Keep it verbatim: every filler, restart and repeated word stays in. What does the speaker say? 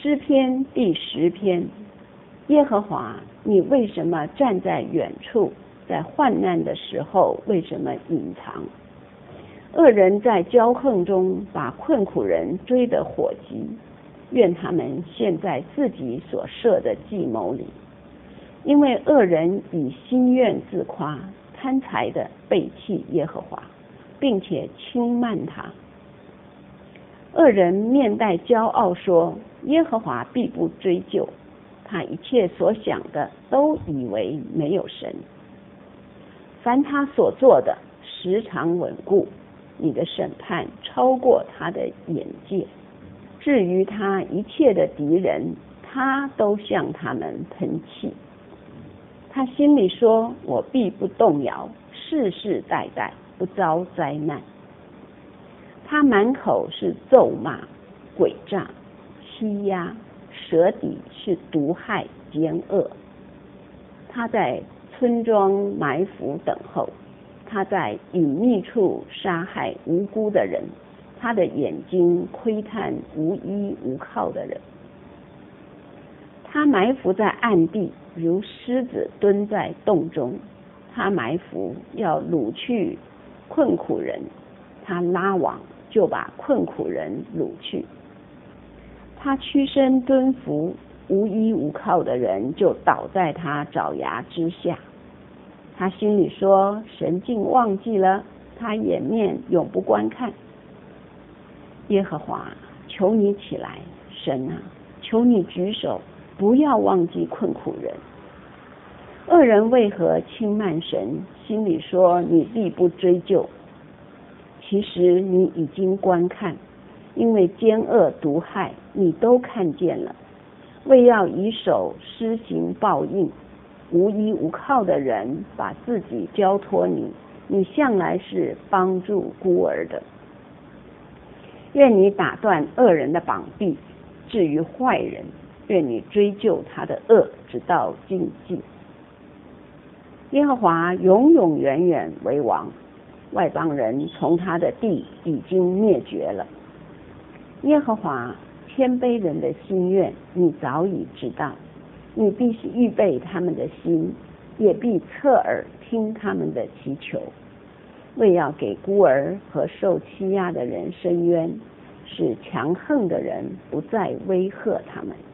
诗篇第十篇，耶和华，你为什么站在远处？在患难的时候，为什么隐藏？恶人在骄横中把困苦人追得火急，愿他们陷在自己所设的计谋里。因为恶人以心愿自夸，贪财的背弃耶和华，并且轻慢他。恶人面带骄傲说，耶和华必不追究，他一切所想的都以为没有神。凡他所做的时常稳固，你的审判超过他的眼界。至于他一切的敌人，他都向他们喷气。他心里说，我必不动摇，世世代代不遭灾难。他满口是咒骂、诡诈、欺压，舌底是毒害、奸恶。他在村庄埋伏等候，他在隐秘处杀害无辜的人，他的眼睛窥探无依无靠的人。他埋伏在暗地，如狮子蹲在洞中。他埋伏要掳去困苦人，他拉网就把困苦人掳去。他屈身蹲伏，无依无靠的人就倒在他爪牙之下。他心里说，神竟忘记了，他掩面永不观看。耶和华，求你起来，神啊，求你举手，不要忘记困苦人。恶人为何轻慢神？心里说，你必不追究。其实你已经观看，因为奸恶毒害你都看见了，为要以手施行报应。无依无靠的人把自己交托你，你向来是帮助孤儿的。愿你打断恶人的膀臂，至于坏人，愿你追究他的恶，直到尽尽。耶和华永永远远为王，外邦人从他的地已经灭绝了。耶和华，谦卑人的心愿你早已知道，你必是预备他们的心，也必侧耳听他们的祈求，为要给孤儿和受欺压的人伸冤，使强横的人不再威吓他们。